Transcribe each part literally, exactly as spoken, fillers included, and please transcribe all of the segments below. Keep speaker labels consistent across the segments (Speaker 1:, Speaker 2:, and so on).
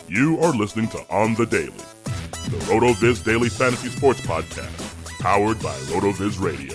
Speaker 1: You are listening to On the Daily, the RotoViz Daily Fantasy Sports Podcast, powered by RotoViz Radio.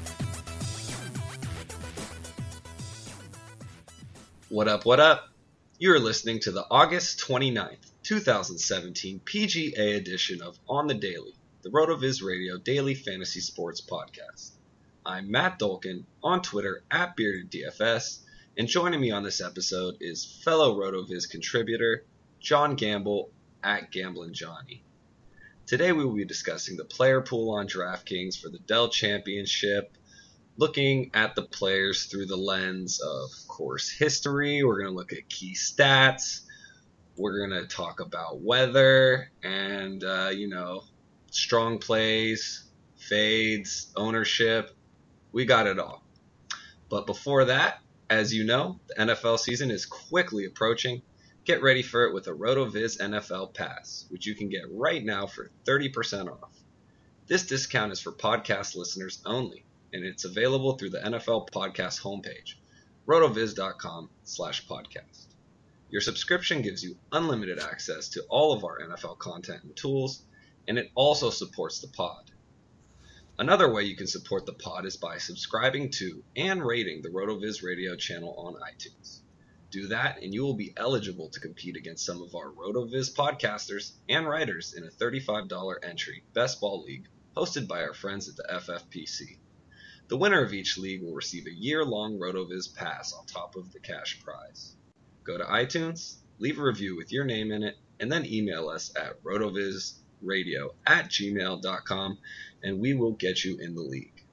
Speaker 2: What up, what up? You're listening to the August twenty-ninth, twenty seventeen P G A edition of On the Daily, the RotoViz Radio Daily Fantasy Sports Podcast. I'm Matt Dolkin, on Twitter at BeardedDFS, and joining me on this episode is fellow RotoViz contributor John Gamble at Gamblin' Johnny. Today we will be discussing the player pool on DraftKings for the Dell Championship, looking at the players through the lens of course history. We're going to look at key stats. We're going to talk about weather and, uh, you know, strong plays, fades, ownership. We got it all. But before that, as you know, the N F L season is quickly approaching. Get ready for it with a RotoViz N F L Pass, which you can get right now for thirty percent off. This discount is for podcast listeners only, and it's available through the N F L Podcast homepage, rotoviz.com slash podcast. Your subscription gives you unlimited access to all of our N F L content and tools, and it also supports the pod. Another way you can support the pod is by subscribing to and rating the RotoViz Radio channel on iTunes. Do that, and you will be eligible to compete against some of our RotoViz podcasters and writers in a thirty-five dollars entry Best Ball League hosted by our friends at the F F P C. The winner of each league will receive a year-long RotoViz pass on top of the cash prize. Go to iTunes, leave a review with your name in it, and then email us at rotovizradio at gmail dot com, and we will get you in the league.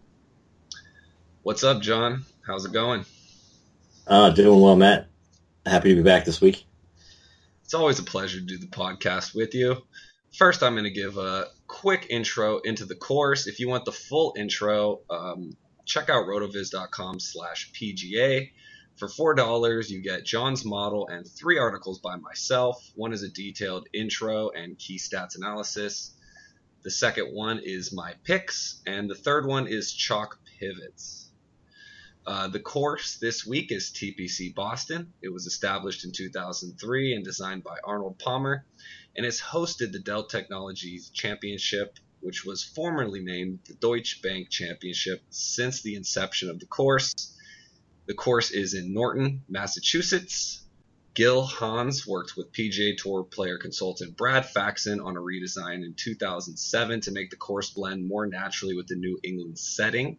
Speaker 2: What's up, John? How's it going?
Speaker 3: Uh, doing well, Matt. Happy to be back this week.
Speaker 2: It's always a pleasure to do the podcast with you. First, I'm going to give a quick intro into the course. If you want the full intro, um, check out rotoviz.com slash PGA. For four dollars, you get John's model and three articles by myself. One is a detailed intro and key stats analysis. The second one is my picks, and the third one is chalk pivots. Uh, the course this week is T P C Boston. It was established in two thousand three and designed by Arnold Palmer, and it's hosted the Dell Technologies Championship, which was formerly named the Deutsche Bank Championship since the inception of the course. The course is in Norton, Massachusetts. Gil Hans worked with P G A Tour player consultant Brad Faxon on a redesign in two thousand seven to make the course blend more naturally with the New England setting.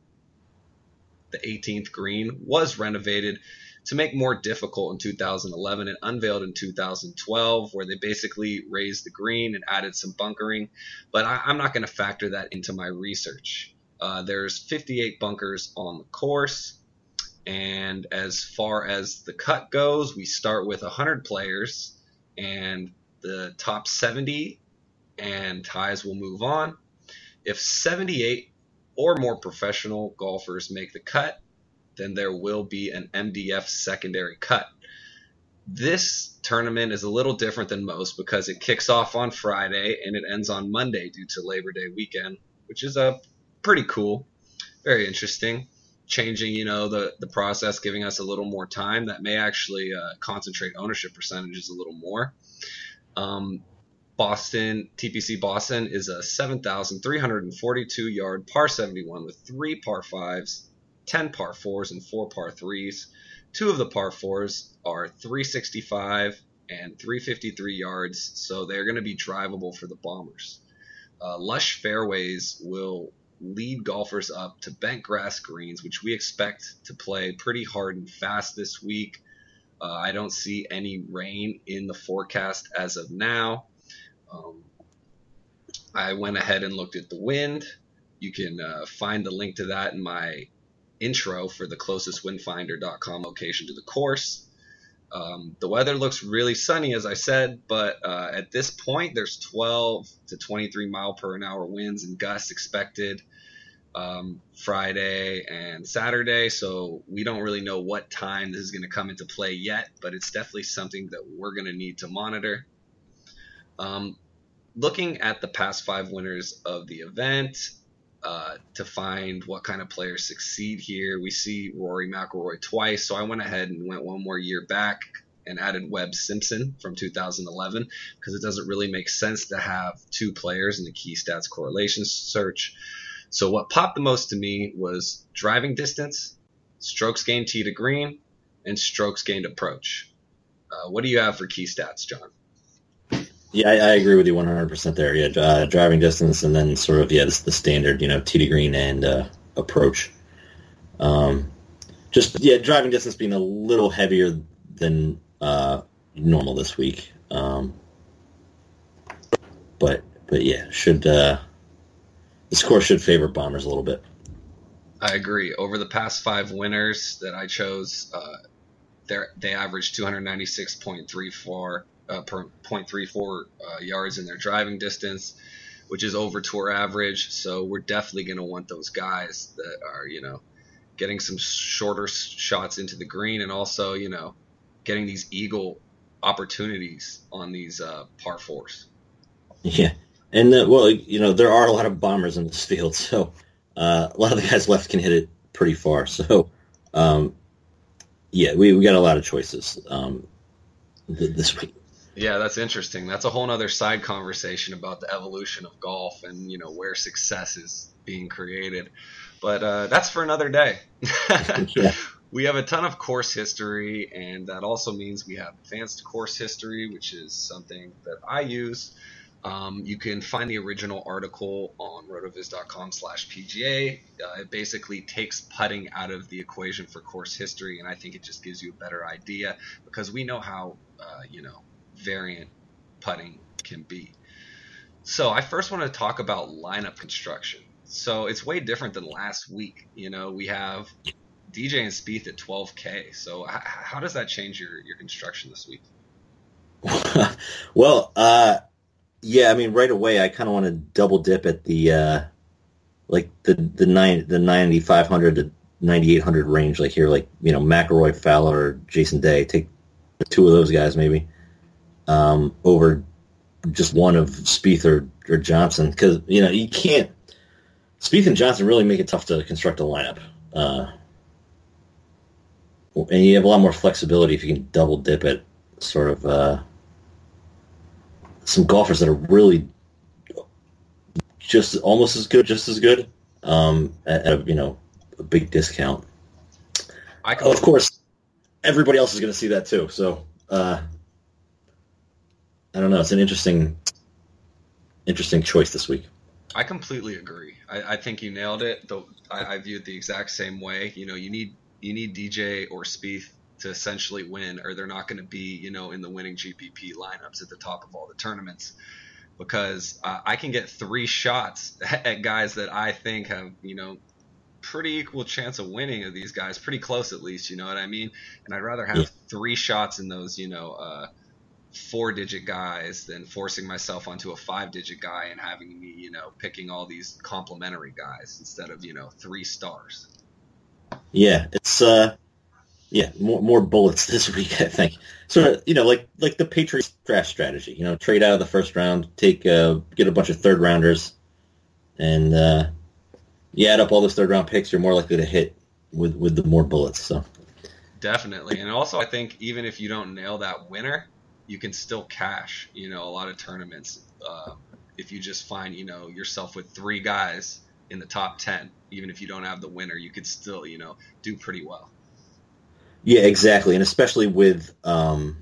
Speaker 2: The eighteenth green was renovated to make more difficult in two thousand eleven and unveiled in two thousand twelve, where they basically raised the green and added some bunkering. But I, I'm not going to factor that into my research. Uh, there's fifty-eight bunkers on the course. And as far as the cut goes, we start with one hundred players, and the top seventy and ties will move on. If seventy-eight or more professional golfers make the cut, then there will be an M D F secondary cut. This tournament is a little different than most because it kicks off on Friday and it ends on Monday due to Labor Day weekend, which is uh, pretty cool, very interesting. Changing, you know, the, the process, giving us a little more time that may actually uh, concentrate ownership percentages a little more. Um, Boston, T P C Boston is a seven thousand three hundred forty-two yard par seventy-one with three par fives, ten par fours, and four par threes. Two of the par fours are three sixty-five and three fifty-three yards, so they're going to be drivable for the Bombers. Uh, lush fairways will lead golfers up to bent grass greens, which we expect to play pretty hard and fast this week. Uh, I don't see any rain in the forecast as of now. Um, I went ahead and looked at the wind. You can uh, find the link to that in my intro for the closest wind finder dot com location to the course. Um, the weather looks really sunny, as I said, but uh, at this point, there's twelve to twenty-three mile per an hour winds and gusts expected um, Friday and Saturday, so we don't really know what time this is going to come into play yet, but it's definitely something that we're going to need to monitor. Um, looking at the past five winners of the event uh, to find what kind of players succeed here, we see Rory McIlroy twice, so I went ahead and went one more year back and added Webb Simpson from two thousand eleven because it doesn't really make sense to have two players in the key stats correlation search. So what popped the most to me was driving distance, strokes gained tee to green, and strokes gained approach. Uh, what do you have for key stats, John?
Speaker 3: Yeah, I, I agree with you one hundred percent there. Yeah, uh, driving distance and then sort of, yeah, this, the standard, you know, tee to green and uh, approach. Um, just, yeah, driving distance being a little heavier than uh, normal this week. Um, but, but yeah, should uh, this course should favor Bombers a little bit.
Speaker 2: I agree. Over the past five winners that I chose, uh, they averaged two ninety-six point three four uh, per point three four uh, yards in their driving distance, which is over tour average. So we're definitely going to want those guys that are, you know, getting some shorter shots into the green and also, you know, getting these eagle opportunities on these uh, par fours.
Speaker 3: Yeah. And, uh, well, you know, there are a lot of Bombers in this field, so uh, a lot of the guys left can hit it pretty far. So, um, yeah, we, we got a lot of choices um, th- this week.
Speaker 2: Yeah, that's interesting. That's a whole other side conversation about the evolution of golf and, you know, where success is being created. But uh, that's for another day.
Speaker 3: Yeah.
Speaker 2: We have a ton of course history, and that also means we have advanced course history, which is something that I use. Um, you can find the original article on rotoviz.com slash PGA. Uh, it basically takes putting out of the equation for course history, and I think it just gives you a better idea because we know how, uh, you know, variant putting can be. So I first want to talk about lineup construction. So it's way different than last week. You know, we have D J and Spieth at twelve K. So h- how does that change your, your construction this week?
Speaker 3: Well, uh, yeah, I mean, right away, I kind of want to double dip at the, uh, like, the the nine the ninety-five hundred to ninety-eight hundred range, like here, like, you know, McIlroy, Fowler, or Jason Day. Take two of those guys, maybe, um, over just one of Spieth or, or Johnson. Because, you know, you can't, Spieth and Johnson really make it tough to construct a lineup. Uh, and you have a lot more flexibility if you can double dip at sort of, uh, some golfers that are really just almost as good, just as good, um, at, at a, you know, a big discount.
Speaker 2: I can-
Speaker 3: of course, everybody else is going to see that too. So, uh, I don't know. It's an interesting, interesting choice this week.
Speaker 2: I completely agree. I, I think you nailed it. Though I, I view it the exact same way. You know, you need you need D J or Spieth to essentially win, or they're not going to be, you know, in the winning G P P lineups at the top of all the tournaments. Because uh, I can get three shots at guys that I think have, you know, pretty equal chance of winning of these guys, pretty close at least, you know what I mean? And I'd rather have
Speaker 3: Yeah.
Speaker 2: three shots in those, you know, uh, four-digit guys than forcing myself onto a five-digit guy and having me, you know, picking all these complimentary guys instead of, you know, three stars.
Speaker 3: Yeah, it's uh, yeah, more more bullets this week, I think. Sort of, you know, like like the Patriots draft strategy. You know, trade out of the first round, take uh, get a bunch of third rounders, and uh, you add up all those third round picks, you're more likely to hit with with the more bullets. So
Speaker 2: Definitely. And also I think even if you don't nail that winner, you can still cash, you know, a lot of tournaments. Uh, if you just find, you know, yourself with three guys in the top ten, even if you don't have the winner, you could still, you know, do pretty well.
Speaker 3: yeah, exactly, and especially with um,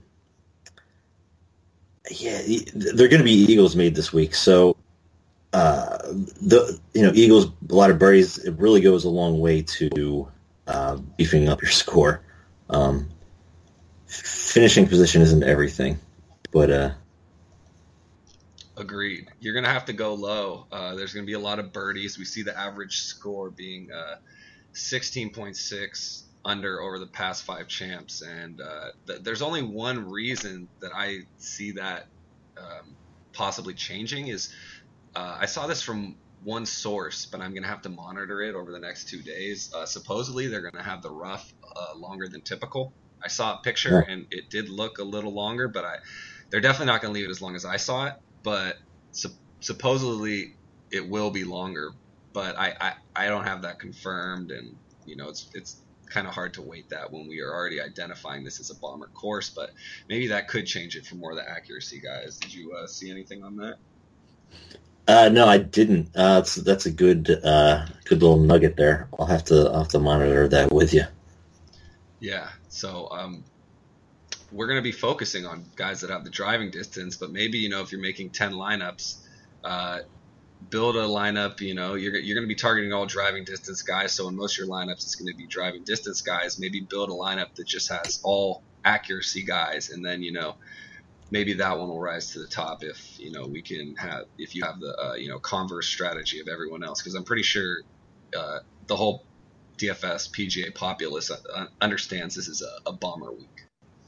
Speaker 3: yeah, they're going to be Eagles made this week, so uh, the you know Eagles a lot of birdies. It really goes a long way to uh, beefing up your score. Um, finishing position isn't everything, but uh,
Speaker 2: Agreed. You're going to have to go low. Uh, there's going to be a lot of birdies. We see the average score being uh, sixteen point six under over the past five champs. And uh, th- there's only one reason that I see that um, possibly changing is uh, I saw this from one source, but I'm going to have to monitor it over the next two days. Uh, supposedly, they're going to have the rough uh, longer than typical. I saw a picture,
Speaker 3: Yeah.
Speaker 2: and it did look a little longer, but I they're definitely not going to leave it as long as I saw it. But sup- supposedly it will be longer, but I, I, I don't have that confirmed, and you know it's it's kind of hard to weight that when we are already identifying this as a bomber course, but maybe that could change it for more of the accuracy guys. Did you uh, see anything on that?
Speaker 3: Uh, no, I didn't. Uh, that's that's a good uh, good little nugget there. I'll have to I'll have to monitor that with you.
Speaker 2: Yeah. So um, we're going to be focusing on guys that have the driving distance, but maybe, you know, if you're making ten lineups, uh, build a lineup, you know, you're, you're going to be targeting all driving distance guys. So in most of your lineups, it's going to be driving distance guys. Maybe build a lineup that just has all accuracy guys. And then, you know, maybe that one will rise to the top if, you know, we can have, if you have the, uh, you know, converse strategy of everyone else. Cause I'm pretty sure uh, the whole D F S P G A populace uh, understands this is a, a bomber week.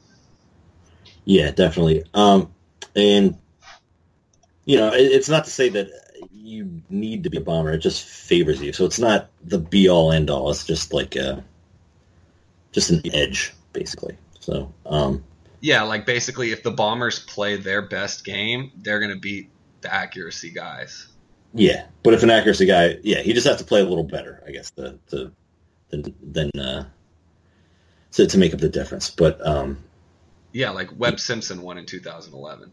Speaker 3: Yeah, definitely. Um, and, you know, it, it's not to say that you need to be a bomber. It just favors you. So it's not the be-all, end-all. It's just like a, just an edge, basically. So, um,
Speaker 2: yeah, like basically if the bombers play their best game, they're going to beat the accuracy guys.
Speaker 3: Yeah, but if an accuracy guy, yeah, he just has to play a little better, I guess, to, to, than, than uh, to, to make up the difference. But, um,
Speaker 2: yeah, like Webb Simpson won in two thousand eleven.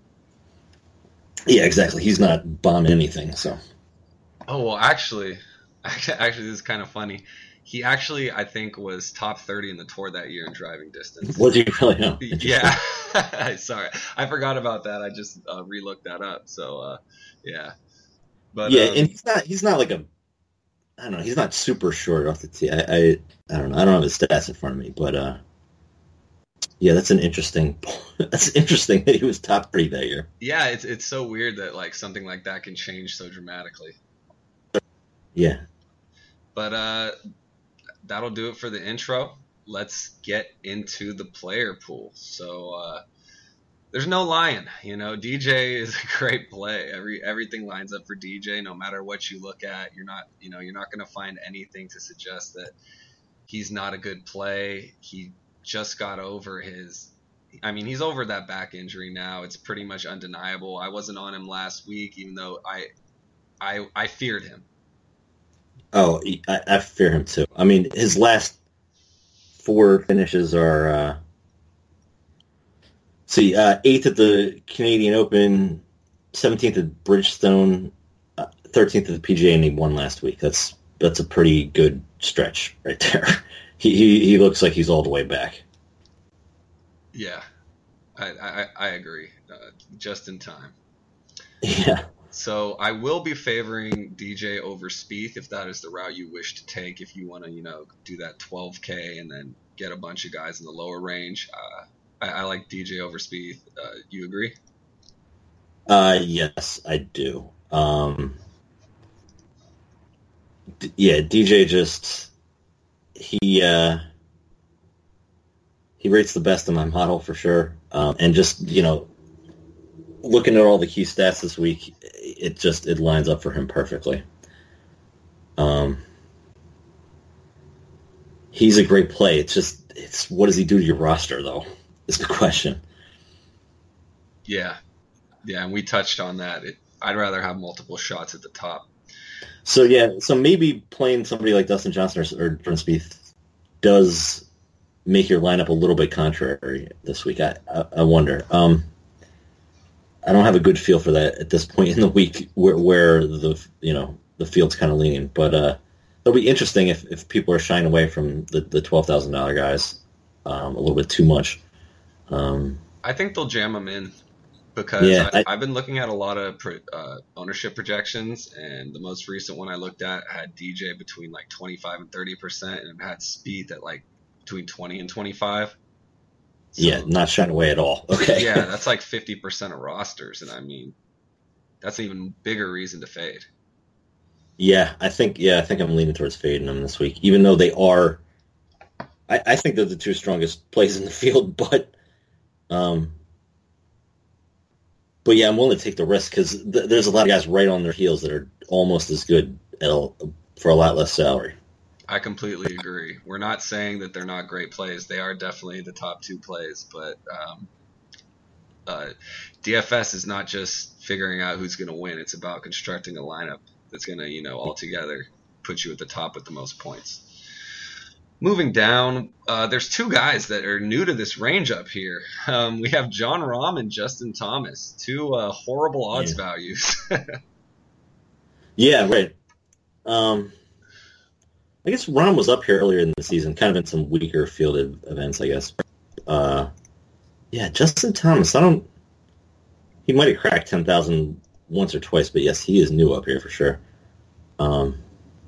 Speaker 3: Yeah, exactly. He's not bombing anything, so.
Speaker 2: Oh, well, actually, actually, this is kind of funny. He actually, I think, was top thirty in the Tour that year in driving distance.
Speaker 3: Was he really? No.
Speaker 2: Yeah. Sorry. I forgot about that. I just uh, re-looked that up. So, uh, yeah. But
Speaker 3: Yeah,
Speaker 2: um,
Speaker 3: and he's not, he's not like a, I don't know, he's not super short off the tee. I, I, I don't know. I don't have his stats in front of me, but, uh, yeah, that's an interesting. That's interesting that he was top three that year.
Speaker 2: Yeah, it's it's so weird that like something like that can change so dramatically.
Speaker 3: Yeah.
Speaker 2: But uh, that'll do it for the intro. Let's get into the player pool. So uh, there's no lying, you know. D J is a great play. Every everything lines up for D J, no matter what you look at. You're not, you know, you're not going to find anything to suggest that he's not a good play. He just got over his, I mean, he's over that back injury now. It's pretty much undeniable. I wasn't on him last week, even though I, I, I feared him.
Speaker 3: Oh, I, I fear him too. I mean, his last four finishes are, uh, see, uh, eighth at the Canadian Open, seventeenth at Bridgestone, uh, thirteenth at the P G A, and he won last week. That's that's a pretty good stretch right there. He, he he looks like he's all the way back.
Speaker 2: Yeah, I I, I agree. Uh, just in time.
Speaker 3: Yeah.
Speaker 2: So I will be favoring D J over Spieth if that is the route you wish to take. If you want to, you know, do that twelve K and then get a bunch of guys in the lower range, uh, I, I like D J over Spieth. Uh, you agree?
Speaker 3: Uh, yes, I do. Um, d- yeah, D J just. He uh, he rates the best in my model for sure, um, and just you know, looking at all the key stats this week, it just it lines up for him perfectly. Um, he's a great play. It's just it's what does he do to your roster though? Is the question.
Speaker 2: Yeah, yeah, and we touched on that. It, I'd rather have multiple shots at the top.
Speaker 3: So yeah, so maybe playing somebody like Dustin Johnson or, or Jordan Spieth does make your lineup a little bit contrary this week. I I, I wonder. Um, I don't have a good feel for that at this point in the week, where where the you know the field's kind of leaning. But uh, it'll be interesting if, if people are shying away from the the twelve thousand dollar guys um, a little bit too much. Um,
Speaker 2: I think they'll jam them in. Because
Speaker 3: yeah,
Speaker 2: I,
Speaker 3: I,
Speaker 2: I've been looking at a lot of pro, uh, ownership projections, and the most recent one I looked at had D J between like twenty-five and thirty percent, and it had Spieth at like between twenty and twenty-five. So,
Speaker 3: yeah, not shying away at all. Okay.
Speaker 2: Yeah, that's like fifty percent of rosters, and I mean, that's an even bigger reason to fade.
Speaker 3: Yeah, I think yeah, I think I'm leaning towards fading them this week, even though they are. I, I think they're the two strongest plays in the field, but. Um, But yeah, I'm willing to take the risk because th- there's a lot of guys right on their heels that are almost as good at a, for a lot less salary.
Speaker 2: I completely agree. We're not saying that they're not great plays. They are definitely the top two plays, but um, uh, D F S is not just figuring out who's going to win. It's about constructing a lineup that's going to, you know, altogether put you at the top with the most points. Moving down, uh, there's two guys that are new to this range up here. Um, we have John Rahm and Justin Thomas, two uh, horrible odds
Speaker 3: Yeah.
Speaker 2: values.
Speaker 3: Yeah, right. Um, I guess Rahm was up here earlier in the season, kind of in some weaker fielded events, I guess. Uh, yeah, Justin Thomas, I don't... He might have cracked ten thousand once or twice, but yes, he is new up here for sure. Um,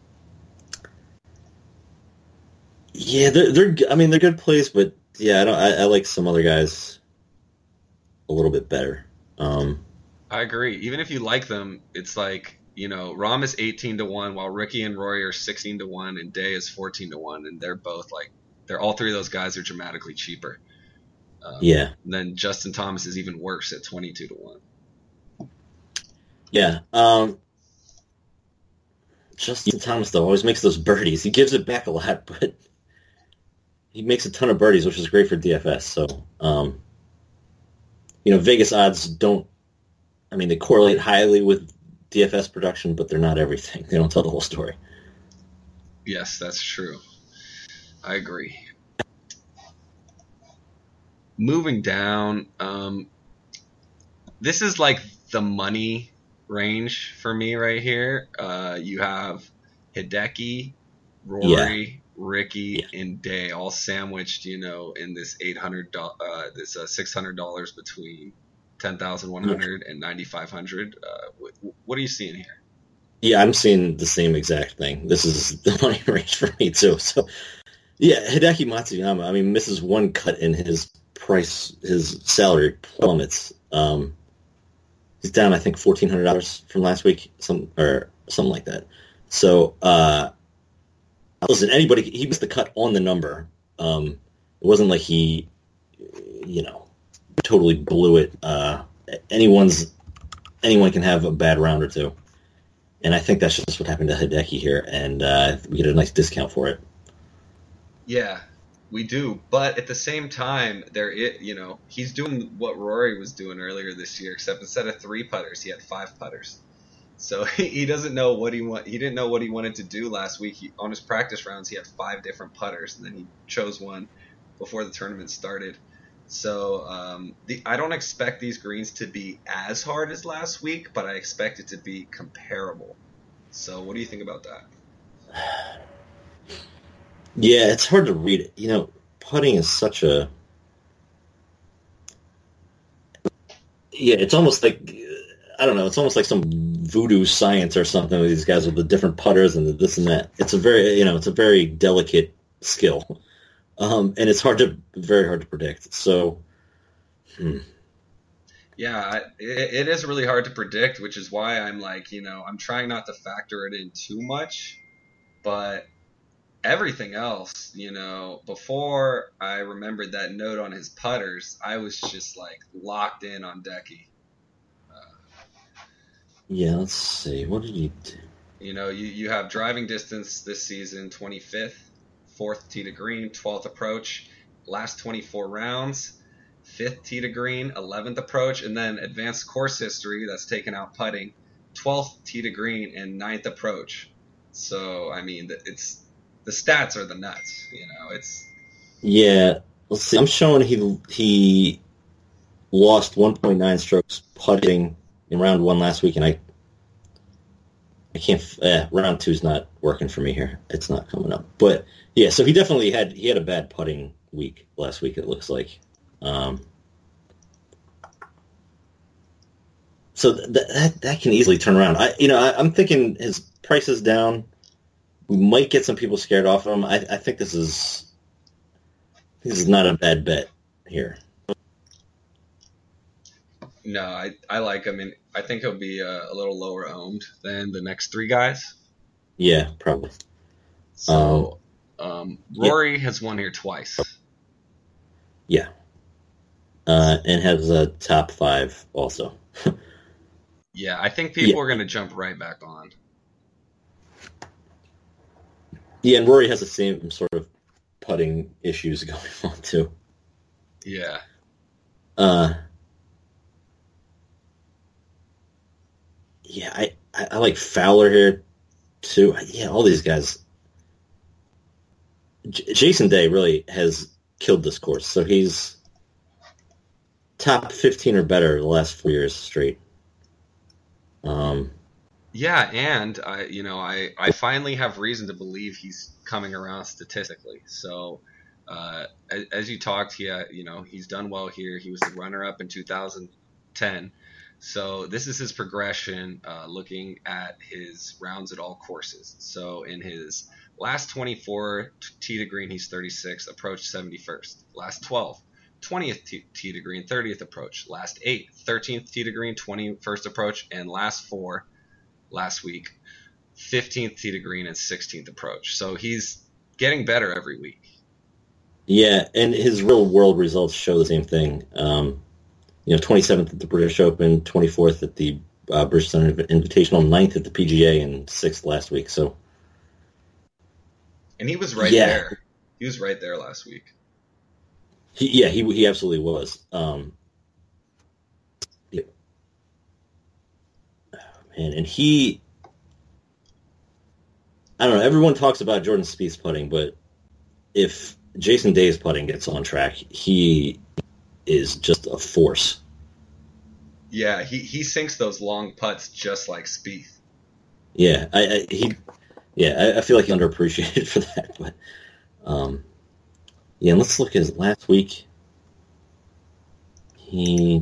Speaker 3: yeah, they're, they're, I mean, they're good plays, but yeah, I don't, I, I like some other guys a little bit better. Um,
Speaker 2: I agree. Even if you like them, it's like, you know, Rahm is eighteen to one, while Ricky and Rory are sixteen to one, and Day is fourteen to one, and they're both like, they're all three of those guys are dramatically cheaper. Um,
Speaker 3: yeah,
Speaker 2: and then Justin Thomas is even worse at twenty-two to one.
Speaker 3: yeah. Um, Justin Thomas, though, always makes those birdies. He gives it back a lot, but he makes a ton of birdies, which is great for D F S. So, um, you know, Vegas odds don't, I mean, they correlate highly with D F S production, but they're not everything. They don't tell the whole story.
Speaker 2: Yes, that's true. I agree. Moving down, um, this is like the money range for me right here. Uh, you have Hideki, Rory,
Speaker 3: Yeah.
Speaker 2: Ricky,
Speaker 3: Yeah.
Speaker 2: and Day all sandwiched, you know, in this eight hundred, uh, this uh, six hundred dollars between ten thousand one hundred and ninety-five hundred. Uh, what, what are you seeing here?
Speaker 3: Yeah, I'm seeing the same exact thing. This is the money range for me, too. So, yeah, Hideki Matsuyama, I mean, misses one cut in his price, his salary plummets. Um, he's down, I think, fourteen hundred dollars from last week, some or something like that. So, uh, listen, anybody, he missed the cut on the number. Um, it wasn't like he, you know, totally blew it. Uh, anyone's, anyone can have a bad round or two. And I think that's just what happened to Hideki here, and uh, we get a nice discount for it.
Speaker 2: Yeah, we do. But at the same time, there, it, you know, he's doing what Rory was doing earlier this year, except instead of three putters, he had five putters. So he doesn't know what he want. He didn't know what he wanted to do last week. He, on his practice rounds, he had five different putters, and then he chose one before the tournament started. So um, the I don't expect these greens to be as hard as last week, but I expect it to be comparable. So what do you think about that?
Speaker 3: Yeah, it's hard to read it. You know, putting is such a... Yeah, it's almost like... I don't know, it's almost like some voodoo science or something with these guys with the different putters and the this and that. It's a very, you know, it's a very delicate skill. Um, and it's hard to, very hard to predict. So, hmm.
Speaker 2: Yeah, I, it, it is really hard to predict, which is why I'm like, you know, I'm trying not to factor it in too much. But everything else, you know, before I remembered that note on his putters, I was just like locked in on Decky.
Speaker 3: Yeah, let's see. What did he do?
Speaker 2: You know, you, you have driving distance this season, twenty-fifth, fourth tee to green, twelfth approach, last twenty-four rounds, fifth tee to green, eleventh approach, and then advanced course history that's taken out putting, twelfth tee to green, and ninth approach. So, I mean, it's the stats are the nuts, you know, it's...
Speaker 3: Yeah, let's see. I'm showing he he lost one point nine strokes putting in round one last week, and I I can't. Eh, round two's not working for me here. It's not coming up. But yeah, so he definitely had he had a bad putting week last week. It looks like. Um, so th- that that can easily turn around. I you know I, I'm thinking his price is down. We might get some people scared off of him. I, I think this is this is not a bad bet here.
Speaker 2: No, I, I like him, and I think he'll be a, a little lower owned than the next three guys.
Speaker 3: Yeah, probably.
Speaker 2: So, um, um, Rory yeah. has won here twice.
Speaker 3: Yeah. Uh, and has a top five also.
Speaker 2: Yeah, I think people
Speaker 3: yeah.
Speaker 2: are going to jump right back on.
Speaker 3: Yeah, and Rory has the same sort of putting issues going on, too.
Speaker 2: Yeah.
Speaker 3: Uh, yeah, I, I, I like Fowler here, too. Yeah, all these guys. J- Jason Day really has killed this course. So he's top fifteen or better the last four years straight. Um,
Speaker 2: Yeah, and I, you know, I, I finally have reason to believe he's coming around statistically. So, uh, as, as you talked, he, uh, you know, he's done well here. He was the runner-up in two thousand ten. So this is his progression, uh, looking at his rounds at all courses. So in his last twenty-four tee to green, he's thirty-six, approach seventy-first. Last twelve, twentieth tee, tee to green, thirtieth approach. Last eight, thirteenth tee to green, twenty-first approach. And last four, last week, fifteenth tee to green and sixteenth approach. So he's getting better every week.
Speaker 3: yeah, and his real world results show the same thing. Um, you know, twenty-seventh at the British Open, twenty-fourth at the uh, British Invitational, ninth at the P G A, and sixth last week. So,
Speaker 2: And he was right
Speaker 3: yeah.
Speaker 2: there. He was right there last week.
Speaker 3: He, yeah, he he absolutely was. Um, yeah. Oh, man, and he, I don't know. Everyone talks about Jordan Spieth's putting, but if Jason Day's putting gets on track, he is just a force.
Speaker 2: Yeah, he, he sinks those long putts just like Spieth.
Speaker 3: Yeah, I, I he, yeah, I, I feel like he's underappreciated for that. But um, yeah, and let's look at his last week. He.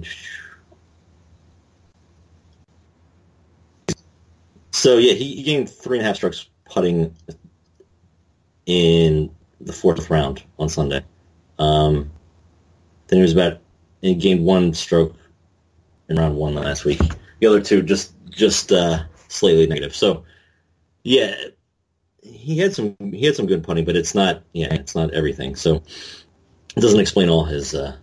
Speaker 3: So yeah, he, he gained three and a half strokes putting in the fourth round on Sunday. Um, then he was about he gained one stroke in round one last week. The other two just just uh, slightly negative. So yeah, he had some he had some good putting, but it's not yeah it's not everything. So it doesn't explain all his uh,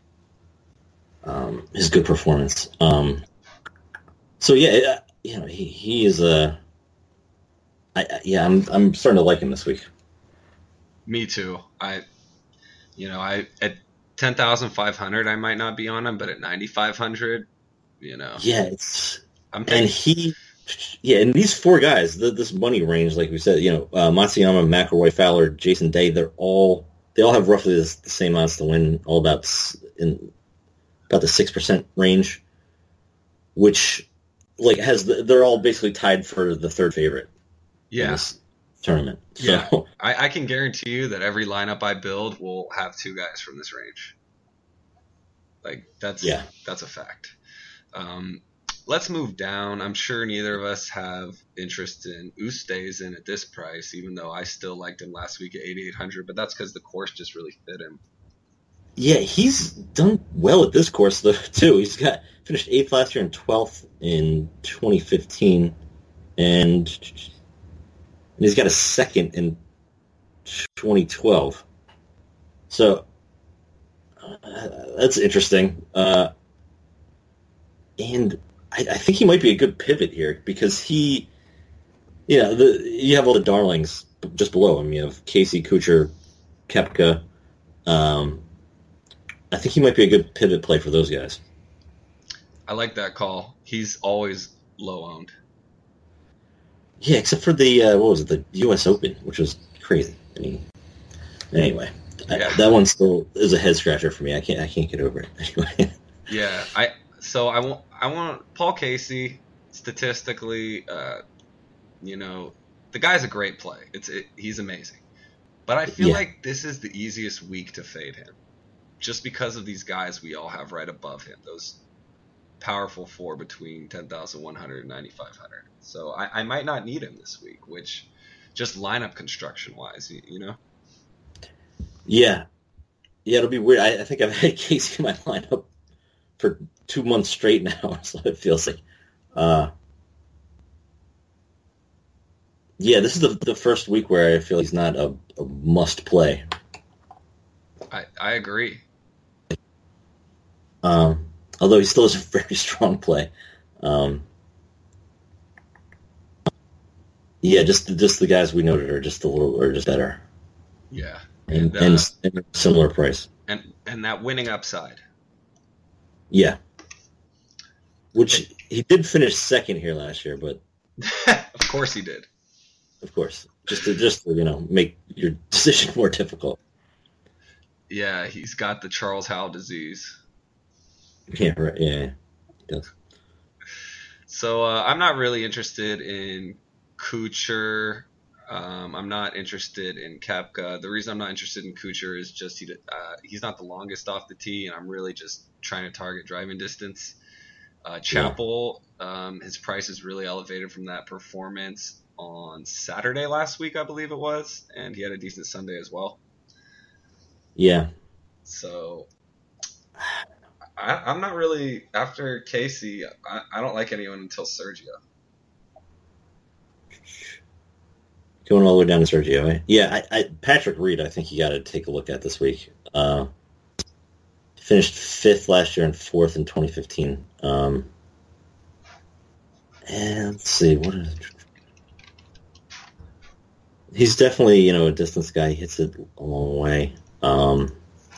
Speaker 3: um, his good performance. Um, so yeah, you know he he is a. I, yeah, I'm I'm starting to like him this week.
Speaker 2: Me too. I, you know, I at ten thousand five hundred, I might not be on him, but at ninety-five hundred, you know.
Speaker 3: Yeah, it's
Speaker 2: I'm thinking,
Speaker 3: and he, yeah, and these four guys, the, this money range, like we said, you know, uh, Matsuyama, McIlroy, Fowler, Jason Day, they're all they all have roughly the, the same odds to win, all about in about the six percent range, which like has the, they're all basically tied for the third favorite.
Speaker 2: yeah.
Speaker 3: In this tournament. So,
Speaker 2: Yeah, I, I can guarantee you that every lineup I build will have two guys from this range. Like that's
Speaker 3: Yeah.
Speaker 2: that's a fact. Um, let's move down. I'm sure neither of us have interest in Oosthuizen at this price, even though I still liked him last week at eighty-eight hundred. But that's because the course just really fit him.
Speaker 3: yeah, he's done well at this course though too. He's got finished eighth last year and twelfth in twenty fifteen, and, and he's got a second in twenty twelve. So uh, that's interesting. Uh, and I, I think he might be a good pivot here because he, you know, the, you have all the darlings just below him. You have Casey, Kuchar, Koepka. Um, I think he might be a good pivot play for those guys.
Speaker 2: I like that call. He's always low owned.
Speaker 3: Yeah, except for the uh, what was it, the U S Open, which was crazy. I mean, anyway,
Speaker 2: Yeah.
Speaker 3: I, that one still is a head scratcher for me. I can't, I can't get over it. Anyway,
Speaker 2: Yeah, I so I want I want Paul Casey. Statistically, uh, you know, the guy's a great play. It's it, he's amazing, but I feel
Speaker 3: Yeah.
Speaker 2: like this is the easiest week to fade him, just because of these guys we all have right above him. Those powerful four between ten thousand one hundred and ninety-five hundred. So I, I might not need him this week, which just lineup construction wise, you, you know.
Speaker 3: yeah, yeah, it'll be weird. I, I think I've had Casey in my lineup for two months straight now, so it feels like. Uh, yeah, this is the the first week where I feel he's not a, a must play.
Speaker 2: I, I agree.
Speaker 3: Um, although he still is a very strong play. Um, yeah, just just the guys we noted are just a little are just better
Speaker 2: Yeah,
Speaker 3: and
Speaker 2: and uh,
Speaker 3: and, and similar price.
Speaker 2: and and that winning upside.
Speaker 3: Yeah, which he did finish second here last year, but
Speaker 2: Of course he did.
Speaker 3: of course, just to just to, you know, make your decision more difficult.
Speaker 2: Yeah, he's got the Charles Howell disease.
Speaker 3: Yeah, right. Yeah, he does.
Speaker 2: So uh, I'm not really interested in Kuchar. Um, I'm not interested in Koepka. The reason I'm not interested in Kuchar is just he uh, he's not the longest off the tee, and I'm really just trying to target driving distance. Uh, Chappell, yeah. um, his price is really elevated from that performance on Saturday last week, I believe it was, and he had a decent Sunday as well.
Speaker 3: Yeah.
Speaker 2: So I, I'm not really, after Casey, I, I don't like anyone until Sergio.
Speaker 3: Going all the way down to Sergio, eh? Yeah, I, I, Patrick Reed, I think you got to take a look at this week. Uh, finished fifth last year and fourth in twenty fifteen. Um, and let's see, what is he's definitely, you know, a distance guy. He hits it a long way. Um,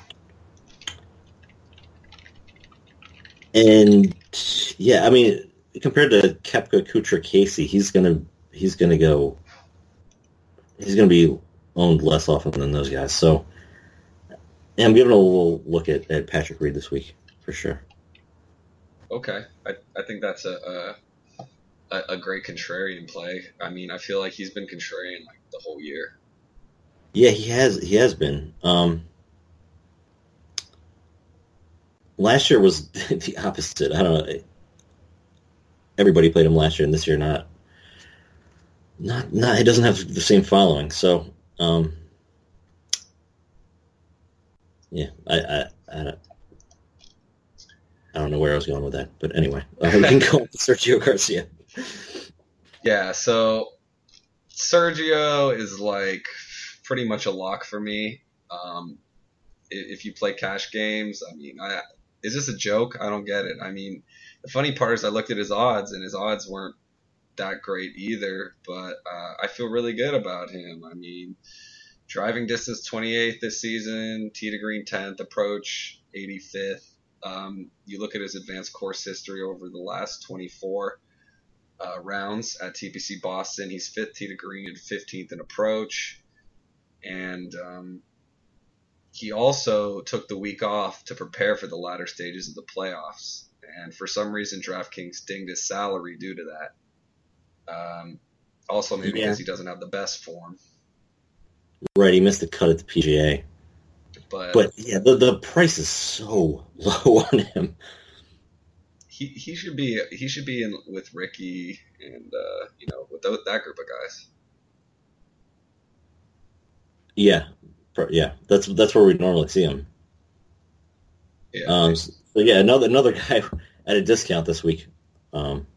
Speaker 3: and yeah, I mean, compared to Koepka, Kuchar, Casey, he's gonna he's gonna go. He's gonna be owned less often than those guys. So, yeah, I'm giving a little look at, at Patrick Reed this week for sure.
Speaker 2: Okay, I I think that's a, a a great contrarian play. I mean, I feel like he's been contrarian like the whole year.
Speaker 3: Yeah, he has. He has been. Um, last year was the opposite. I don't know. Everybody played him last year, and this year not. Not, not. He doesn't have the same following. So, um, yeah, I, I, I, don't, I don't know where I was going with that, but anyway, uh, we can go with Sergio Garcia.
Speaker 2: Yeah. So Sergio is like pretty much a lock for me. Um, if you play cash games, I mean, I, is this a joke? I don't get it. I mean, the funny part is I looked at his odds, and his odds weren't that great either, but uh, I feel really good about him. I mean, driving distance twenty-eighth this season, tee to green tenth, approach eighty-fifth. Um, you look at his advanced course history over the last twenty-four uh, rounds at T P C Boston. He's fifth tee to green and fifteenth in approach. And um, he also took the week off to prepare for the latter stages of the playoffs. And for some reason, DraftKings dinged his salary due to that. Um, also, maybe
Speaker 3: yeah.
Speaker 2: because he doesn't have the best form.
Speaker 3: Right, he missed the cut at the P G A.
Speaker 2: But,
Speaker 3: but yeah, the the price is so low on him.
Speaker 2: He he should be he should be in with Ricky and uh, you know with those, that group of guys.
Speaker 3: Yeah, yeah, that's that's where we normally see him.
Speaker 2: Yeah.
Speaker 3: Um. So yeah, another another guy at a discount this week. Um.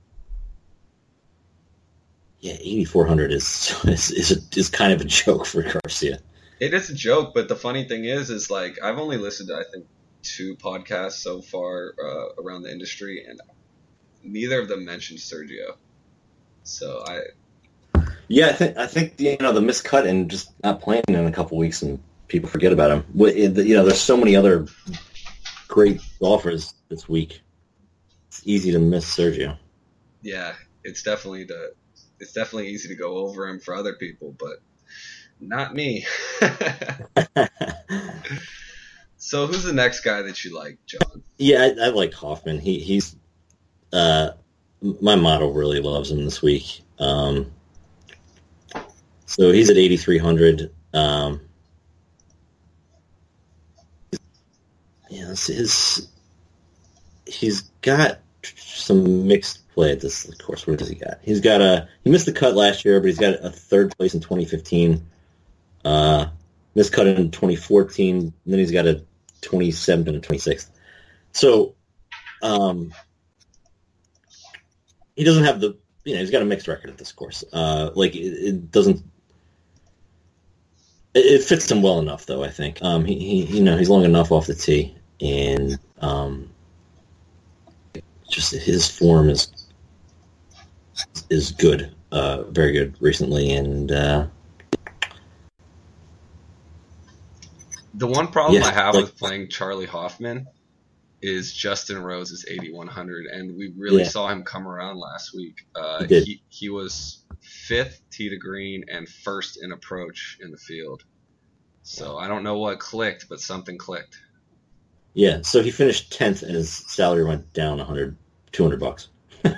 Speaker 3: Yeah, eighty-four hundred is is is, a, is kind of a joke for Garcia.
Speaker 2: It is a joke, but the funny thing is, is like I've only listened to I think two podcasts so far uh, around the industry, and neither of them mentioned Sergio. So I.
Speaker 3: Yeah, I think I think you know the miscut and just not playing in a couple weeks, and people forget about him. You know, there's so many other great golfers this week. It's easy to miss Sergio.
Speaker 2: Yeah, it's definitely the. It's definitely easy to go over him for other people, but not me. So who's the next guy that you like, John?
Speaker 3: Yeah, I, I like Hoffman. He he's uh, my model really loves him this week. Um, so he's at eighty-three hundred. Um, yeah, his he's got some mixed play at this course. What does he got? He's got a he missed the cut last year, but he's got a third place in twenty fifteen. Uh, missed cut in twenty fourteen. And then he's got a twenty-seventh and a twenty-sixth. So, um, he doesn't have the you know he's got a mixed record at this course. Uh, like it, it doesn't. It, it fits him well enough, though. I think. Um, he, he you know he's long enough off the tee, and um. Just his form is is good, uh, very good recently, and uh,
Speaker 2: the one problem
Speaker 3: yeah,
Speaker 2: I have
Speaker 3: like,
Speaker 2: with playing Charlie Hoffman is Justin Rose's eighty-one hundred, and we really
Speaker 3: Yeah.
Speaker 2: saw him come around last week. Uh,
Speaker 3: He did.
Speaker 2: he, he was fifth tee to green and first in approach in the field. So I don't know what clicked, but something clicked.
Speaker 3: Yeah, so he finished tenth, and his salary went down one hundred, two hundred bucks.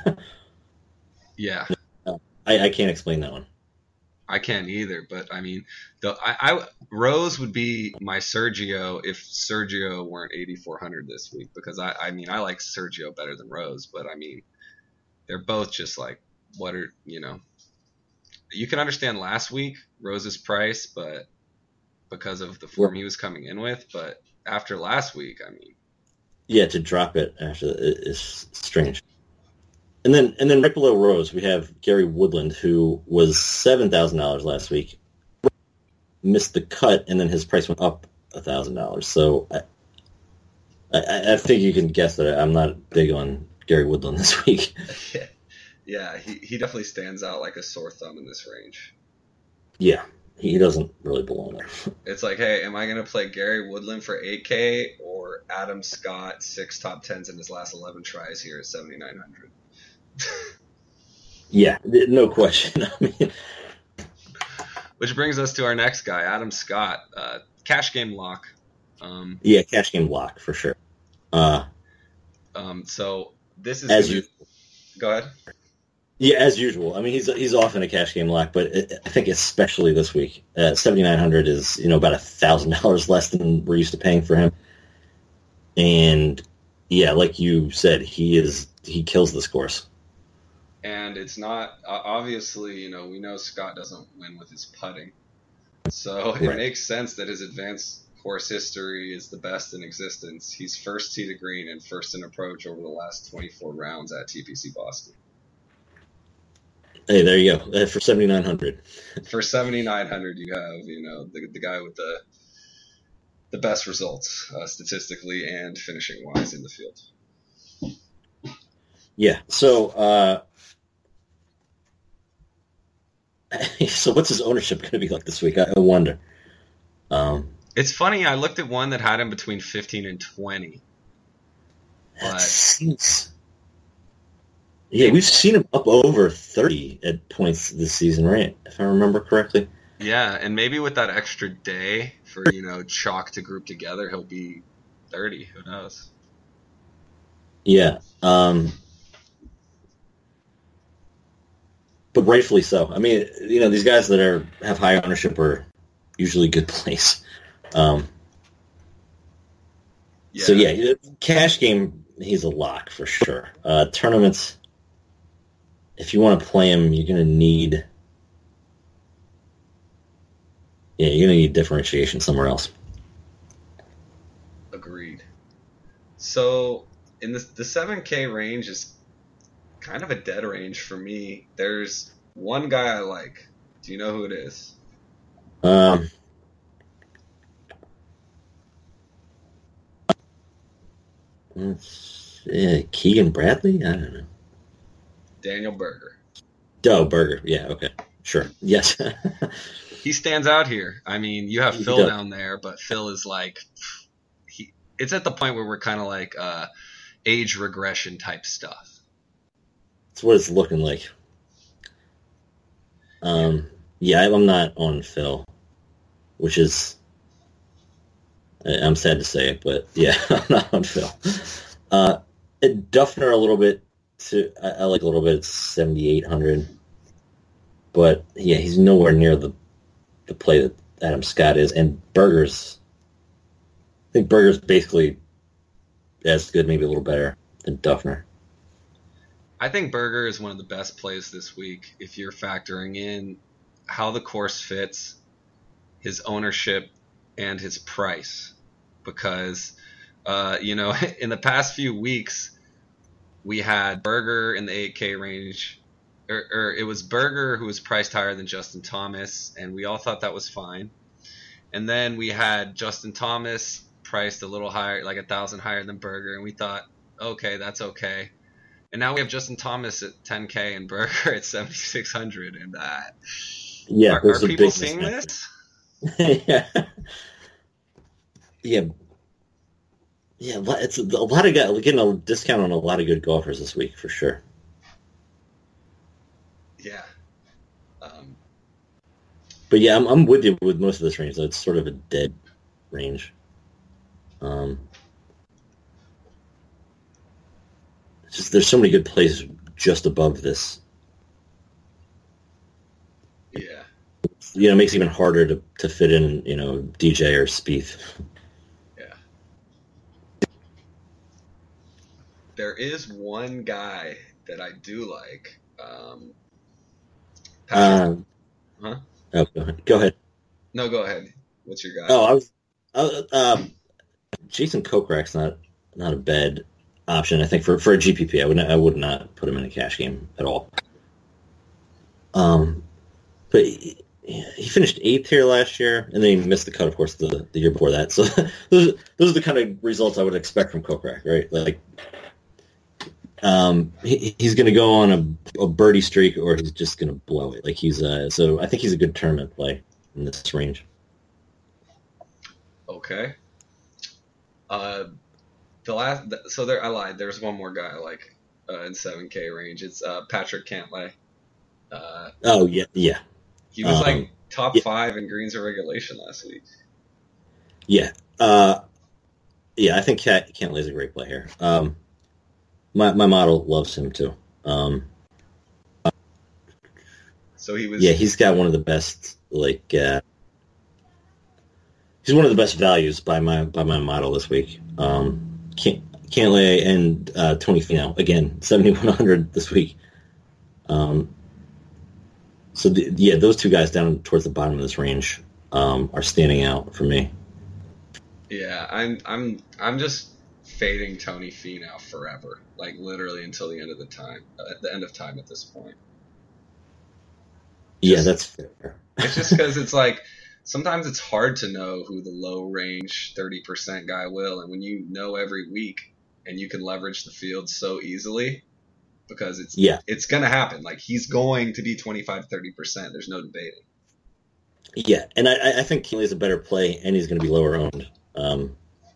Speaker 2: Yeah,
Speaker 3: I, I can't explain that one.
Speaker 2: I can't either. But I mean, the I, I Rose would be my Sergio if Sergio weren't eighty-four hundred this week, because I I mean I like Sergio better than Rose, but I mean they're both just like, what are you know. You can understand last week Rose's price, but because of the form he was coming in with, but after last week, I mean,
Speaker 3: Yeah, to drop it after it is strange. And then and then right below Rose, we have Gary Woodland, who was seven thousand dollars last week, missed the cut, and then his price went up one thousand dollars. So I, I, I think you can guess that I'm not big on Gary Woodland this week.
Speaker 2: yeah, he, he definitely stands out like a sore thumb in this range.
Speaker 3: Yeah, he doesn't really belong there.
Speaker 2: It's like, hey, am I going to play Gary Woodland for eight K or Adam Scott, six top tens in his last eleven tries here at seventy-nine hundred?
Speaker 3: Yeah, no question. I mean,
Speaker 2: Which brings us to our next guy, Adam Scott, uh, cash game lock. Um,
Speaker 3: yeah, cash game lock for sure. Uh,
Speaker 2: um, so this is
Speaker 3: as
Speaker 2: gonna-
Speaker 3: you,
Speaker 2: Go ahead.
Speaker 3: yeah, as usual. I mean, he's he's often a cash game lock, but it, I think especially this week, uh, seventy-nine hundred is you know about a thousand dollars less than we're used to paying for him. And yeah, like you said, he is he kills this course.
Speaker 2: And it's not uh, obviously, you know, we know Scott doesn't win with his putting, so it
Speaker 3: Right.
Speaker 2: makes sense that his advanced course history is the best in existence. He's first tee to green and first in approach over the last twenty-four rounds at T P C Boston.
Speaker 3: Hey, there you go. Uh, for seventy-nine hundred.
Speaker 2: For seventy-nine hundred, you have, you know, the the guy with the the best results uh, statistically and finishing wise in the field.
Speaker 3: Yeah. So, uh, so what's his ownership going to be like this week? I, I wonder. Um,
Speaker 2: It's funny. I looked at one that had him between fifteen and twenty.
Speaker 3: that
Speaker 2: But-
Speaker 3: seems. Yeah, we've seen him up over thirty at points this season, right? If I remember correctly.
Speaker 2: Yeah, and maybe with that extra day for, you know, chalk to group together, he'll be thirty. Who knows?
Speaker 3: Yeah. Um, but rightfully so. I mean, you know, these guys that are have high ownership are usually good plays. Um,
Speaker 2: Yeah.
Speaker 3: So yeah, cash game, he's a lock for sure. Uh, tournaments, if you want to play him, you're gonna need, yeah, you're gonna need differentiation somewhere else.
Speaker 2: Agreed. So in the the seven K range is kind of a dead range for me. There's one guy I like. Do you know who it is?
Speaker 3: Um, it's, yeah, Keegan Bradley. I don't know.
Speaker 2: Daniel Berger.
Speaker 3: Oh, Berger. Yeah. Okay. Sure. Yes.
Speaker 2: He stands out here. I mean, you have
Speaker 3: He
Speaker 2: Phil
Speaker 3: does.
Speaker 2: down there, but Phil is like, he. It's at the point where we're kind of like uh, age regression type stuff.
Speaker 3: That's what it's looking like. Um, yeah, I'm not on Phil, which is, I- I'm sad to say it, but yeah, I'm not on Phil. Uh, Duffner a little bit, to, I, I like a little bit, it's seventy-eight hundred, but yeah, he's nowhere near the the play that Adam Scott is, and Berger's, I think Berger's basically as good, maybe a little better than Duffner.
Speaker 2: I think Berger is one of the best plays this week if you're factoring in how the course fits, his ownership, and his price. Because, uh, you know, in the past few weeks, we had Berger in the eight K range, or, or it was Berger who was priced higher than Justin Thomas, and we all thought that was fine. And then we had Justin Thomas priced a little higher, like a thousand higher than Berger, and we thought, okay, that's okay. And now we have Justin Thomas at ten K and Berger at seventy-six hundred, and uh,
Speaker 3: Yeah,
Speaker 2: are, are
Speaker 3: there's a
Speaker 2: people
Speaker 3: big
Speaker 2: seeing
Speaker 3: mismatch.
Speaker 2: this?
Speaker 3: yeah. Yeah. Yeah, it's a lot of guys getting a discount on a lot of good golfers this week for sure.
Speaker 2: Yeah. Um,
Speaker 3: but yeah, I'm I'm with you with most of this range. Though. It's sort of a dead range. Um, it's just there's so many good plays just above this.
Speaker 2: Yeah.
Speaker 3: You know, it makes it even harder to, to fit in, you know, D J or Spieth.
Speaker 2: Yeah. There is one guy that I do like. Um,
Speaker 3: Um,
Speaker 2: huh?
Speaker 3: Oh, go ahead. Go ahead.
Speaker 2: No, go ahead. What's your guy?
Speaker 3: Oh, I was. Uh, um, Jason Kokrak's not not a bad option. I think for, for a G P P, I would not, I would not put him in a cash game at all. Um, but he, he finished eighth here last year, and then he missed the cut, of course, the, the year before that. So those those are the kind of results I would expect from Kokrak, right? Like, um, he, he's going to go on a, a birdie streak, or he's just going to blow it. Like he's uh, so I think he's a good tournament play in this range.
Speaker 2: Okay. Uh, the last, so there, I lied. There's one more guy I like uh, in seven K range. It's uh, Patrick Cantlay. Uh,
Speaker 3: oh yeah, yeah.
Speaker 2: He was
Speaker 3: um,
Speaker 2: like top
Speaker 3: yeah.
Speaker 2: five in greens or regulation last week.
Speaker 3: Yeah, uh, yeah. I think Cat Cantlay's a great player. Um, my my model loves him too. Um,
Speaker 2: so he was.
Speaker 3: Yeah, he's got one of the best. Like, uh, he's one of the best values by my by my model this week. Um, Cantlay and uh, Tony Finau again, seventy-one hundred this week. Um, so the, yeah, those two guys down towards the bottom of this range um, are standing out for me.
Speaker 2: Yeah, I'm I'm I'm just fading Tony Finau forever, like literally until the end of the time, uh, at the end of time at this point. Just,
Speaker 3: yeah, that's fair.
Speaker 2: It's just because it's like sometimes it's hard to know who the low range thirty percent guy will, and when you know every week and you can leverage the field so easily, because it's
Speaker 3: yeah.
Speaker 2: it's gonna happen. Like he's going to be twenty-five, thirty percent. There's no debating.
Speaker 3: Yeah, and I, I think Cantley's a better play, and he's going to be lower owned. Um,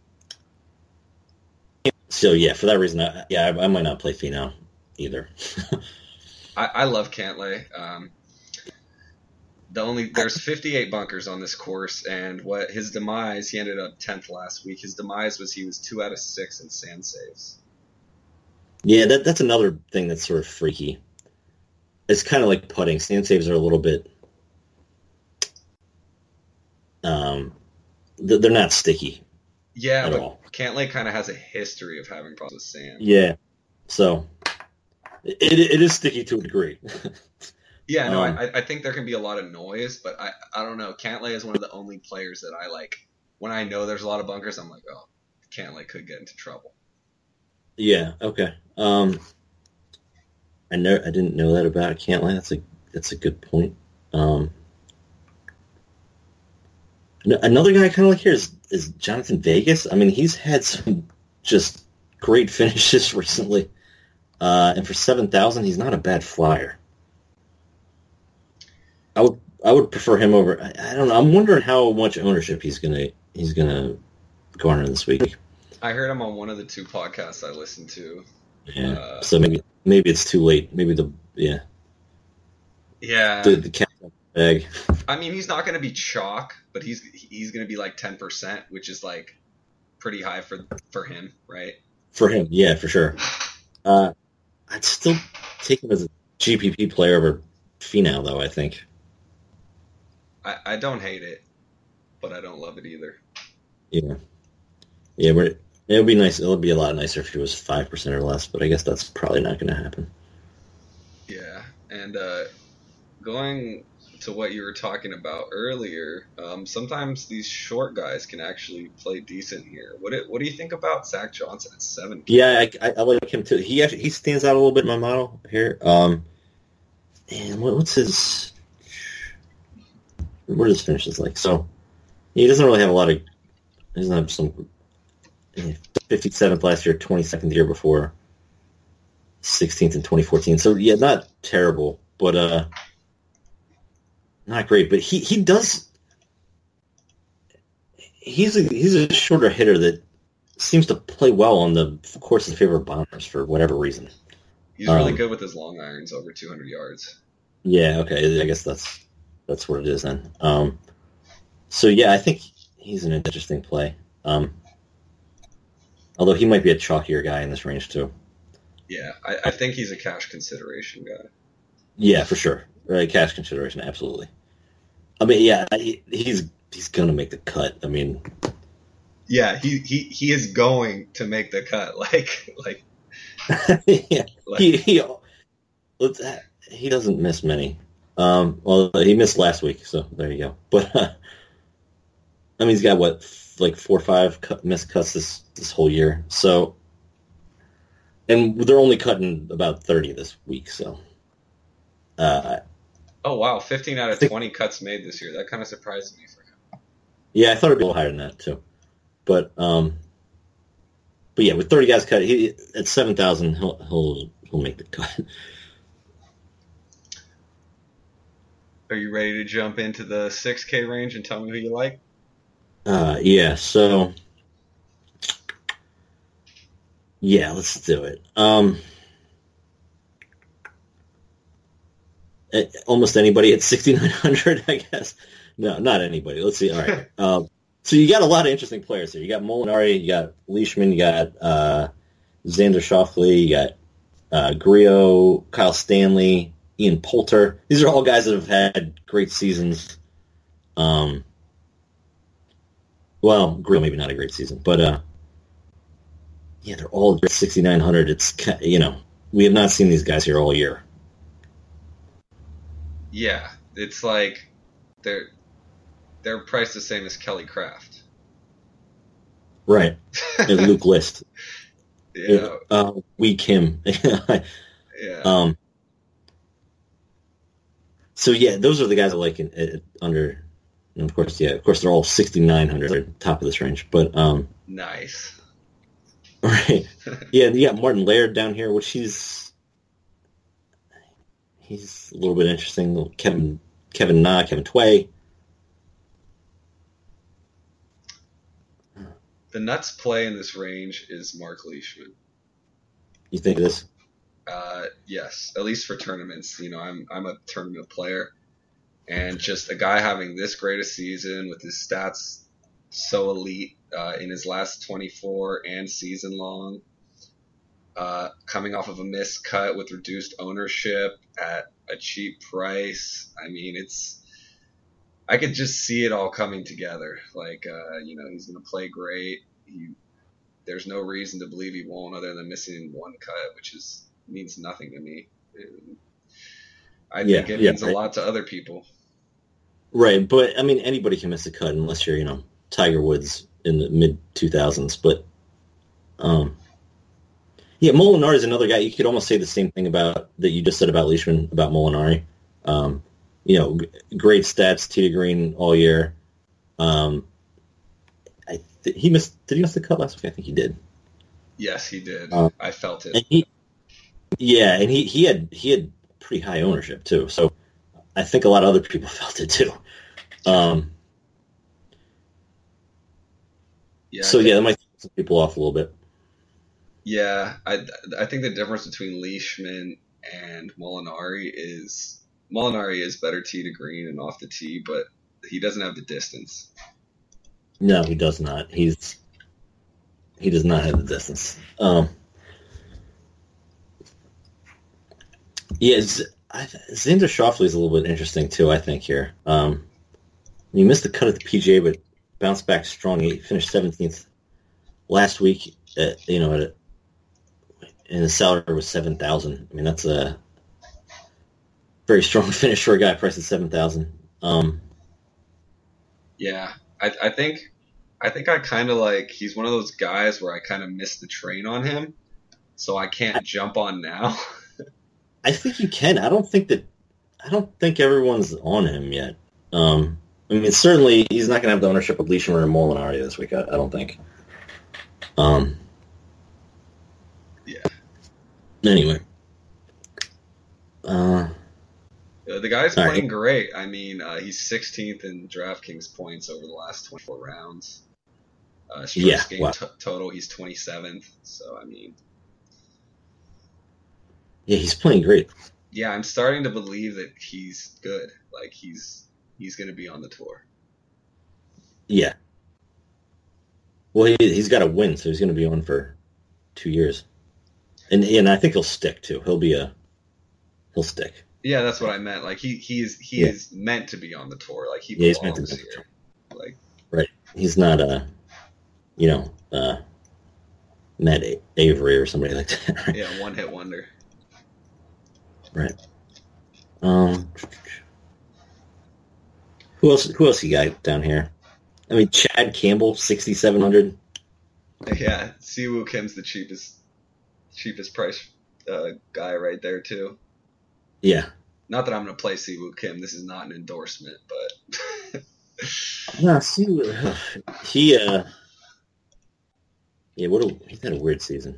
Speaker 3: so yeah, for that reason, I, yeah, I, I might not play Finau either.
Speaker 2: I, I love Cantlay. Um, the only there's fifty-eight bunkers on this course, and what his demise, he ended up tenth last week. His demise was he was two out of six in sand saves.
Speaker 3: Yeah, that that's another thing that's sort of freaky. It's kind of like putting. Sand saves are a little bit. Um, they're not sticky.
Speaker 2: Yeah,
Speaker 3: at
Speaker 2: but
Speaker 3: all.
Speaker 2: Cantlay kind of has a history of having problems with sand.
Speaker 3: Yeah, so it it is sticky to a degree.
Speaker 2: Yeah, no,
Speaker 3: um,
Speaker 2: I I think there can be a lot of noise, but I I don't know. Cantlay is one of the only players that I like. When I know there's a lot of bunkers, I'm like, oh, Cantlay could get into trouble.
Speaker 3: Yeah. Okay. Um, I know I didn't know that about Cantlay. That's a that's a good point. Um, another guy I kind of like here is is Jonathan Vegas. I mean, he's had some just great finishes recently, uh, and for seven thousand, he's not a bad flyer. I would I would prefer him over. I, I don't know. I'm wondering how much ownership he's gonna he's gonna garner this week.
Speaker 2: I heard him on one of the two podcasts I listened to.
Speaker 3: Yeah.
Speaker 2: Uh,
Speaker 3: so maybe maybe it's too late. Maybe the yeah.
Speaker 2: Yeah.
Speaker 3: The, the cat bag.
Speaker 2: I mean, he's not going to be chalk, but he's he's going to be like ten percent, which is like pretty high for for him, right?
Speaker 3: For him, yeah, for sure. Uh, I'd still take him as a G P P player over Finau, though. I think.
Speaker 2: I, I don't hate it, but I don't love it either.
Speaker 3: Yeah, yeah, but it would be nice. It would be a lot nicer if he was five percent or less, but I guess that's probably not going to happen.
Speaker 2: Yeah, and uh, going to what you were talking about earlier, um, sometimes these short guys can actually play decent here. What do, what do you think about Zach Johnson at seven?
Speaker 3: Yeah, I, I, I like him too. He actually, he stands out a little bit in my model here. Um, and what, what's his? What are his finishes like? So he doesn't really have a lot of. He doesn't have some. fifty-seventh last year, twenty-second the year before, sixteenth in twenty fourteen. So yeah, not terrible, but uh, not great. But he, he does. He's a he's a shorter hitter that seems to play well on the course in favor of bombers for whatever reason.
Speaker 2: He's really
Speaker 3: Um,
Speaker 2: good with his long irons over two hundred yards.
Speaker 3: Yeah, okay. I guess that's that's what it is then. Um, so yeah, I think he's an interesting play. Um, although he might be a chalkier guy in this range too.
Speaker 2: Yeah, I, I think he's a cash consideration guy.
Speaker 3: Yeah, for sure. Right, cash consideration, absolutely. I mean, yeah, he, he's he's gonna make the cut. I mean,
Speaker 2: Yeah, he, he, he is going to make the cut. Like like
Speaker 3: yeah,
Speaker 2: like
Speaker 3: he he let's, he doesn't miss many. Um, well, he missed last week, so there you go. But uh, I mean, he's got what like four or five cut, missed cuts this this whole year. So, and they're only cutting about thirty this week. So, uh,
Speaker 2: oh wow, fifteen out of
Speaker 3: think-
Speaker 2: twenty cuts made this year. That kind of surprised me for him.
Speaker 3: yeah, I thought it'd be a little higher than that too. But um, but yeah, with thirty guys cut, he at seven thousand, he'll he'll he'll make the cut.
Speaker 2: Are you ready to jump into the six K range and tell me who you like?
Speaker 3: Uh, yeah, so yeah, let's do it. Um, eh, almost anybody at sixty-nine hundred, I guess. No, not anybody. Let's see. All right. Um, so you got a lot of interesting players here. You got Molinari, you got Leishman, you got uh, Xander Schauffele, you got uh, Griot, Kyle Stanley, Ian Poulter. These are all guys that have had great seasons. Um, well, Griot maybe not a great season, but uh, yeah, they're all sixty-nine hundred. It's ki- you know we have not seen these guys here all year.
Speaker 2: Yeah, it's like they're they're priced the same as Kelly Craft.
Speaker 3: Right. And Luke List.
Speaker 2: Yeah,
Speaker 3: Uh, Wee Kim.
Speaker 2: yeah.
Speaker 3: um, so yeah, those are the guys I like in, in, under. And of course, yeah, of course, they're all sixty-nine hundred, they're top of this range. But um,
Speaker 2: Nice.
Speaker 3: right, yeah, you got Martin Laird down here, which he's he's a little bit interesting. Kevin Kevin Na, Kevin Tway.
Speaker 2: The nuts play in this range is Mark Leishman.
Speaker 3: You think of this?
Speaker 2: Uh, yes, at least for tournaments. You know, I'm I'm a tournament player, and just a guy having this great a season with his stats so elite uh, in his last twenty-four and season long, uh, coming off of a missed cut with reduced ownership at a cheap price. I mean, it's I could just see it all coming together. Like, uh, you know, he's going to play great. He, there's no reason to believe he won't, other than missing one cut, which is means nothing to me. And I
Speaker 3: Yeah,
Speaker 2: think it
Speaker 3: yeah,
Speaker 2: means a
Speaker 3: right.
Speaker 2: lot to other people.
Speaker 3: Right, but I mean, anybody can miss a cut unless you're, you know, Tiger Woods in the mid two thousands. But um, yeah, Molinari is another guy. You could almost say the same thing about that you just said about Leishman about Molinari. Um, you know, g- great stats, tee to green all year. Um, I th- he missed. Did he miss the cut last week? I think he did.
Speaker 2: Yes, he did.
Speaker 3: Uh,
Speaker 2: I felt it.
Speaker 3: And he, yeah, and he, he had he had pretty high ownership too. So I think a lot of other people felt it too. Um,
Speaker 2: Yeah,
Speaker 3: so
Speaker 2: I think-
Speaker 3: yeah, that might throw some people off a little bit.
Speaker 2: Yeah, I I think the difference between Leishman and Molinari is Molinari is better tee to green and off the tee, but he doesn't have the distance.
Speaker 3: No, he does not. He's he does not have the distance. Um, yeah, Z- I, Xander Schauffele is a little bit interesting too. I think here, um, he missed the cut at the P G A, but bounced back strong. He finished seventeenth last week. At, you know, at a, and his salary was seven thousand. I mean, that's a very strong finish for a guy priced at seven thousand. Um,
Speaker 2: Yeah, I I think I think I kind of like he's one of those guys where I kind of missed the train on him, so I can't jump on now.
Speaker 3: I think you can. I don't think that. I don't think everyone's on him yet. Um, I mean, certainly he's not going to have the ownership of Leishman or Molinari this week. I, I don't think. Um.
Speaker 2: Yeah.
Speaker 3: Anyway. Uh.
Speaker 2: Uh, the guy's
Speaker 3: All right.
Speaker 2: playing great. I mean, uh, he's sixteenth in DraftKings points over the last twenty-four rounds. Uh, his first
Speaker 3: Yeah,
Speaker 2: game
Speaker 3: wow.
Speaker 2: t- total, he's twenty-seventh. So, I mean,
Speaker 3: Yeah, he's playing great.
Speaker 2: yeah, I'm starting to believe that he's good. Like, he's he's going to be on the tour.
Speaker 3: Yeah. Well, he, he's got to win, so he's going to be on for two years. And and I think he'll stick, too. He'll be a... He'll stick.
Speaker 2: Yeah, that's what I meant. Like, he he's he
Speaker 3: Yeah.
Speaker 2: is meant to be on the tour. Like, he
Speaker 3: Yeah, he's
Speaker 2: belongs
Speaker 3: meant to be on the
Speaker 2: here. Like,
Speaker 3: Right. He's not a, you know, uh, Matt A- Avery or somebody like that. Right?
Speaker 2: yeah, one hit wonder.
Speaker 3: Right. Um, who else? Who else you got down here? I mean, Chad Campbell, sixty-seven hundred.
Speaker 2: Yeah, Siwoo Kim's the cheapest cheapest price uh, guy right there too.
Speaker 3: Yeah.
Speaker 2: Not that I'm going to play Siwoo Kim. This is not an endorsement, but
Speaker 3: No, see, he uh, yeah. What a he's had a weird season.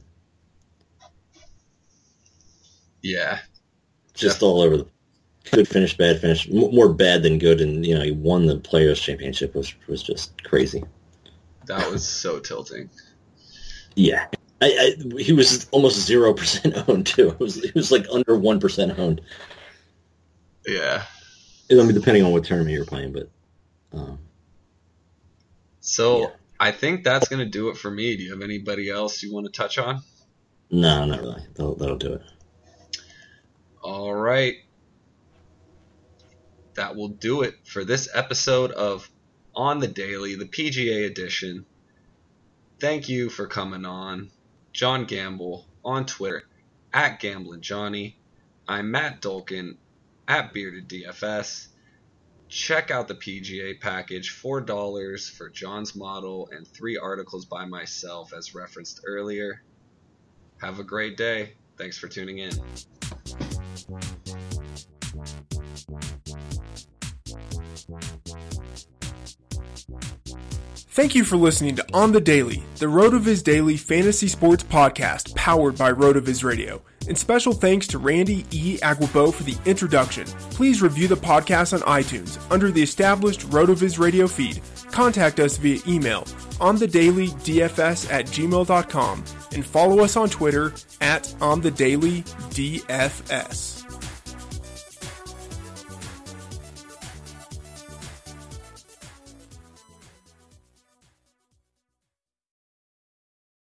Speaker 2: yeah,
Speaker 3: Just all over the good finish, bad finish, M- more bad than good, and you know he won the Players Championship, was was just crazy.
Speaker 2: that was so tilting.
Speaker 3: Yeah, I, I he was almost zero percent owned too. It was it was like under one percent owned.
Speaker 2: Yeah.
Speaker 3: I mean, depending on what tournament you're playing, but um,
Speaker 2: So
Speaker 3: Yeah.
Speaker 2: I think that's going to do it for me. Do you have anybody else you want to touch on?
Speaker 3: no, not really. That'll, that'll do it.
Speaker 2: All right. That will do it for this episode of On the Daily, the P G A edition. Thank you for coming on. John Gamble on Twitter, at Gamblin' Johnny. I'm Matt Dolkin, at Bearded D F S. Check out the P G A package, four dollars for John's model and three articles by myself as referenced earlier. Have a great day. Thanks for tuning in.
Speaker 4: Thank you for listening to On the Daily, the RotoViz Daily Fantasy Sports Podcast powered by RotoViz Radio. And special thanks to Randy E. Aguabo for the introduction. Please review the podcast on iTunes under the established RotoViz Radio feed. Contact us via email onthedailydfs at gmail dot com and follow us on Twitter at onthedailydfs.